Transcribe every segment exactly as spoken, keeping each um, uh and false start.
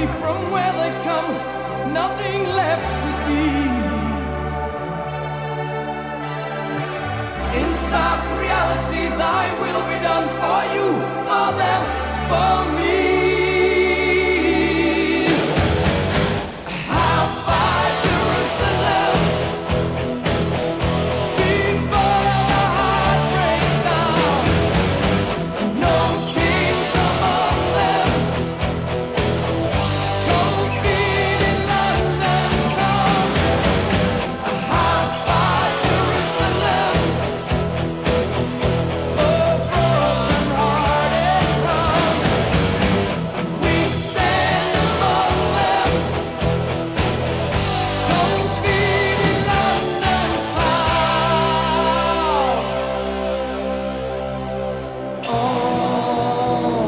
reality from where they come, there's nothing left to be. In stark reality, thy will be done for you, for them, for me. How far Jerusalem before the heart breaks down? No kings among them, cold feet in London town. How far Jerusalem, oh broken hearted town. We stand among them, cold feet in London town. Oh.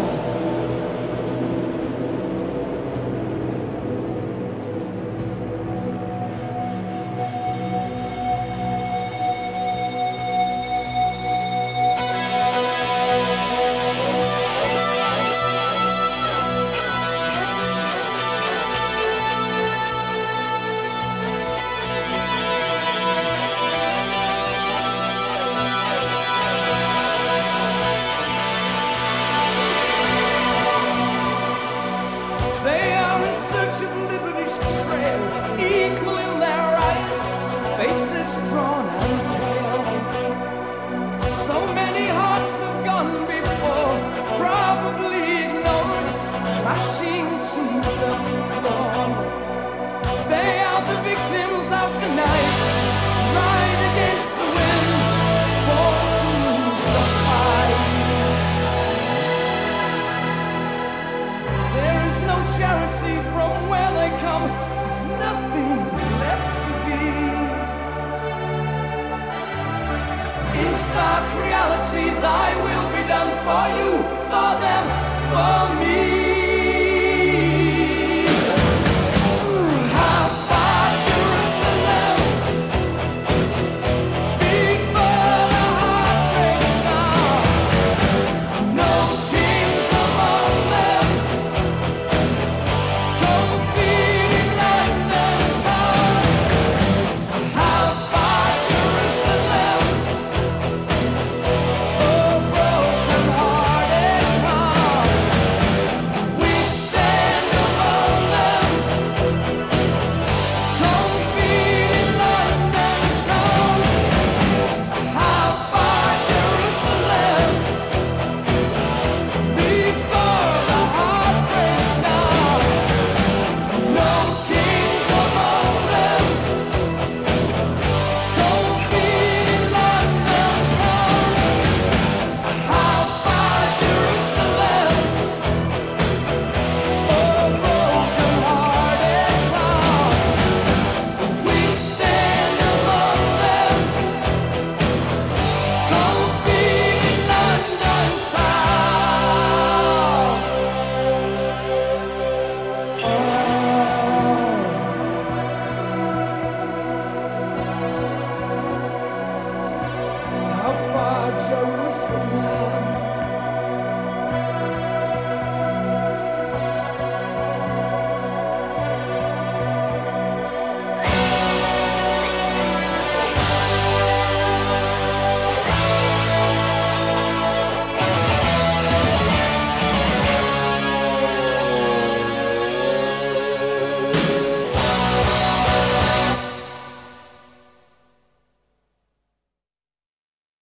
They are in search of liberty's trail, equal in their eyes, faces drawn and pale. So many hearts have gone before, probably ignored, crashing to the floor. They are the victims of the night, ride against the wind, born to lose the fight. There is no charity from where they come, there's nothing left to be. In stark reality, thy will be done for you, for